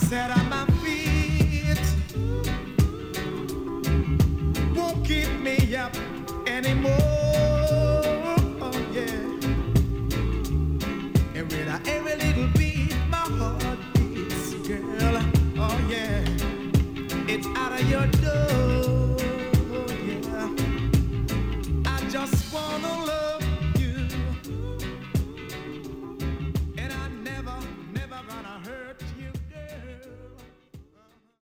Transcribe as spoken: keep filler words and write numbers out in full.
Set on my feet won't keep me up anymore. Oh, yeah. And with every little beat, my heart beats, girl.